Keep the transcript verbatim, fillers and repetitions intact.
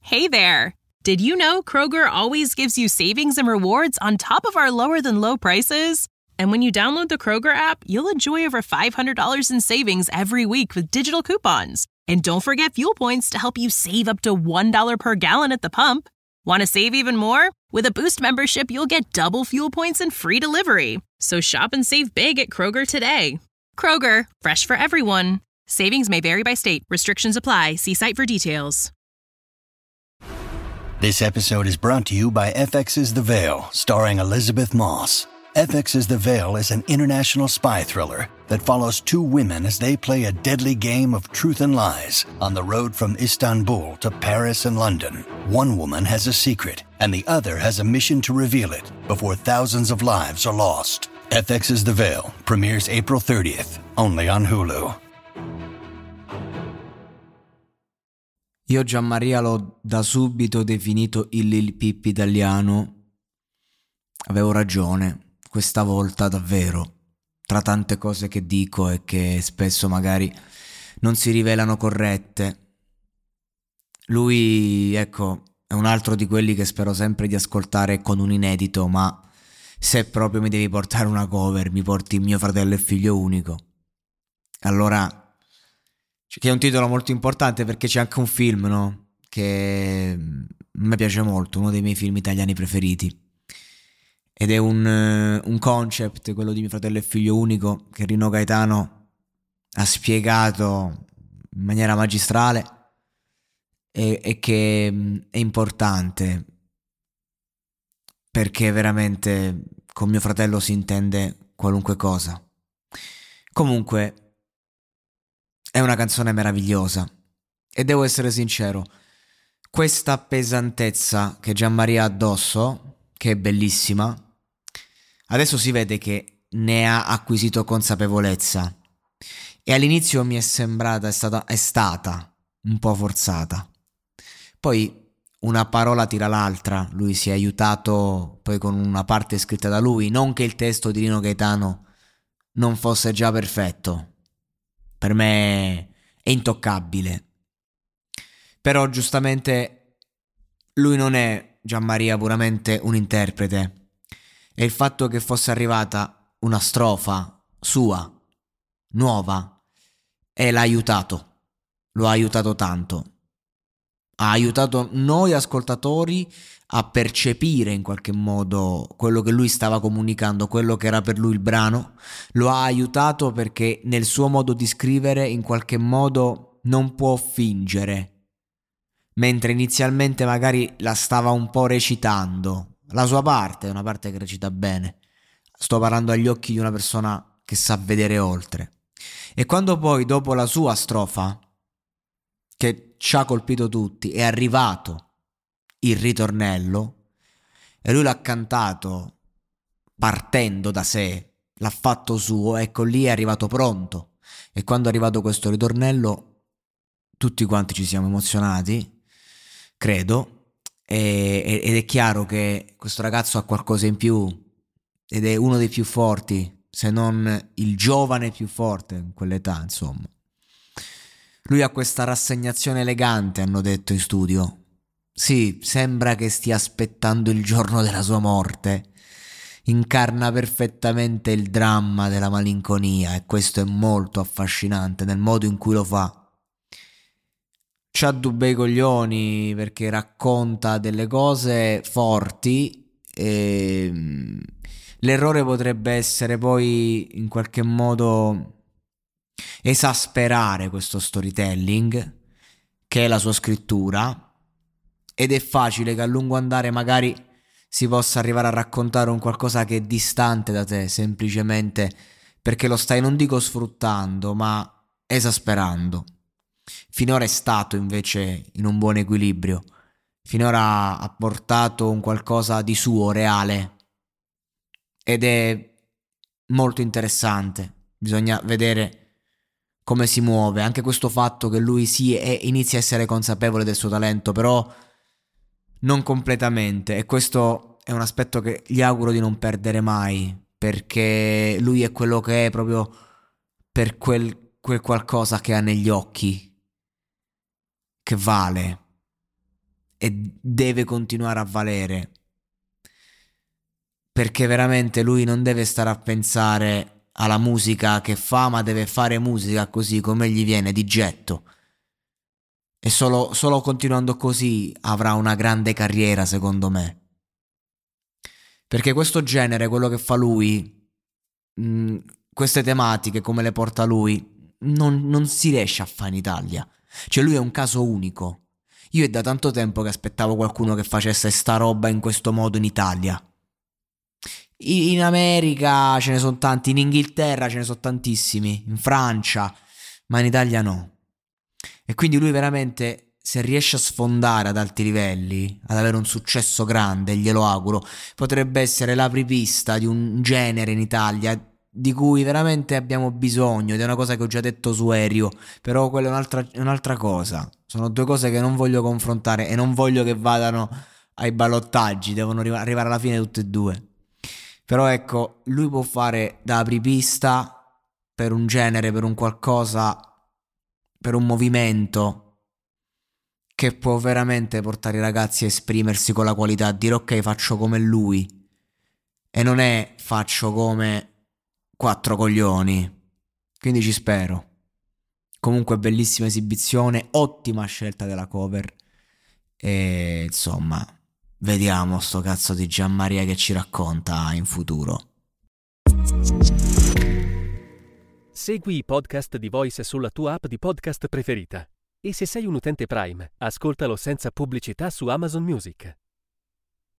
Hey there! Did you know Kroger always gives you savings and rewards on top of our lower-than-low prices? And when you download the Kroger app, you'll enjoy over five hundred dollars in savings every week with digital coupons. And don't forget fuel points to help you save up to one dollar per gallon at the pump. Want to save even more? With a Boost membership, you'll get double fuel points and free delivery. So shop and save big at Kroger today. Kroger, fresh for everyone. Savings may vary by state. Restrictions apply. See site for details. This episode is brought to you by F X's The Veil, starring Elizabeth Moss. F X's The Veil is an international spy thriller that follows two women as they play a deadly game of truth and lies on the road from Istanbul to Paris and London. One woman has a secret, and the other has a mission to reveal it before thousands of lives are lost. F X's The Veil premieres April thirtieth, only on Hulu. Io Gianmaria l'ho da subito definito il Lil Peep italiano. Avevo ragione, questa volta davvero, tra tante cose che dico e che spesso magari non si rivelano corrette. Lui, ecco, è un altro di quelli che spero sempre di ascoltare con un inedito, ma se proprio mi devi portare una cover, mi porti Mio fratello e figlio unico. Allora, che è un titolo molto importante perché c'è anche un film, no? Che a me piace molto, uno dei miei film italiani preferiti. Ed è un, un concept, quello di Mio fratello e figlio unico, che Rino Gaetano ha spiegato in maniera magistrale e, e che è importante perché veramente con mio fratello si intende qualunque cosa. Comunque è una canzone meravigliosa e devo essere sincero, questa pesantezza che Gianmaria ha addosso, che è bellissima, adesso si vede che ne ha acquisito consapevolezza e all'inizio mi è sembrata, è stata, è stata un po' forzata. Poi una parola tira l'altra, lui si è aiutato poi con una parte scritta da lui, non che il testo di Rino Gaetano non fosse già perfetto. Per me è intoccabile. Però giustamente lui non è Gianmaria puramente un interprete. E il fatto che fosse arrivata una strofa sua, nuova, e l'ha aiutato. Lo ha aiutato tanto. Ha aiutato noi ascoltatori a percepire in qualche modo quello che lui stava comunicando, quello che era per lui il brano. Lo ha aiutato perché nel suo modo di scrivere in qualche modo non può fingere, mentre inizialmente magari la stava un po' recitando. La sua parte è una parte che recita bene. Sto parlando agli occhi di una persona che sa vedere oltre. E quando poi dopo la sua strofa, che ci ha colpito tutti, è arrivato il ritornello e lui l'ha cantato partendo da sé, l'ha fatto suo, ecco lì è arrivato pronto. E quando è arrivato questo ritornello tutti quanti ci siamo emozionati, credo, e, ed è chiaro che questo ragazzo ha qualcosa in più ed è uno dei più forti, se non il giovane più forte in quell'età, insomma. Lui ha questa rassegnazione elegante, hanno detto in studio. Sì, sembra che stia aspettando il giorno della sua morte. Incarna perfettamente il dramma della malinconia e questo è molto affascinante nel modo in cui lo fa. C'ha due bei coglioni perché racconta delle cose forti e l'errore potrebbe essere poi in qualche modo esasperare questo storytelling che è la sua scrittura, ed è facile che a lungo andare magari si possa arrivare a raccontare un qualcosa che è distante da te semplicemente perché lo stai, non dico sfruttando, ma esasperando. Finora è stato invece in un buon equilibrio, finora ha portato un qualcosa di suo, reale, ed è molto interessante. Bisogna vedere come si muove, anche questo fatto che lui sì è, inizia a essere consapevole del suo talento, però non completamente, e questo è un aspetto che gli auguro di non perdere mai, perché lui è quello che è proprio per quel, quel qualcosa che ha negli occhi, che vale, e deve continuare a valere, perché veramente lui non deve stare a pensare alla musica che fa, ma deve fare musica così come gli viene di getto, e solo, solo continuando così avrà una grande carriera, secondo me, perché questo genere, quello che fa lui, mh, queste tematiche come le porta lui, non, non si riesce a fare in Italia. Cioè lui è un caso unico. Io è da tanto tempo che aspettavo qualcuno che facesse sta roba in questo modo in Italia. In America ce ne sono tanti, in Inghilterra ce ne sono tantissimi, in Francia, ma in Italia no. E quindi lui veramente, se riesce a sfondare ad alti livelli, ad avere un successo grande, glielo auguro, potrebbe essere l'apripista di un genere in Italia di cui veramente abbiamo bisogno, ed è una cosa che ho già detto su Aereo, però quella è un'altra, è un'altra cosa. Sono due cose che non voglio confrontare e non voglio che vadano ai ballottaggi, devono arrivare alla fine tutte e due. Però ecco, lui può fare da apripista per un genere, per un qualcosa, per un movimento che può veramente portare i ragazzi a esprimersi con la qualità, a dire ok, faccio come lui, e non è faccio come quattro coglioni. Quindi ci spero. Comunque bellissima esibizione, ottima scelta della cover, e insomma vediamo sto cazzo di Gianmaria che ci racconta in futuro. Segui i podcast di Voice sulla tua app di podcast preferita, e se sei un utente Prime, ascoltalo senza pubblicità su Amazon Music.